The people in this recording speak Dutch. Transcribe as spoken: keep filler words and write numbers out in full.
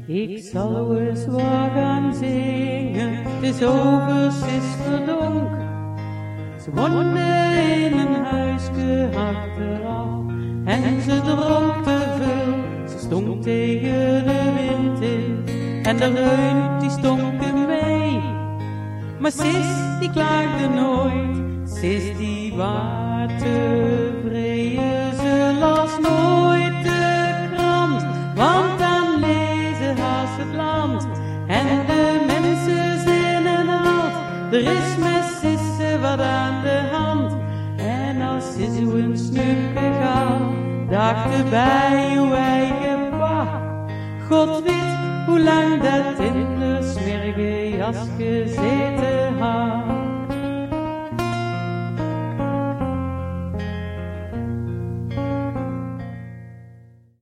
Ik zal eens wat gaan zingen, het is over, het is verdonk. Ze woonde in een huisje achteraf en ze dronk te veel. Ze stonk tegen de wind in en de reun die stonken mee. Maar Sis die klaagde nooit, Sis die was tevreden. Ze las nooit de krant, want dan lezen haast het land. En de mensen zinnen alt, er is met Sisse wat aan de hand. En als Sisse een snukke gaat, dacht er bij uw eigen pa. God weet hoe lang dat in de smerige jas gezeten had.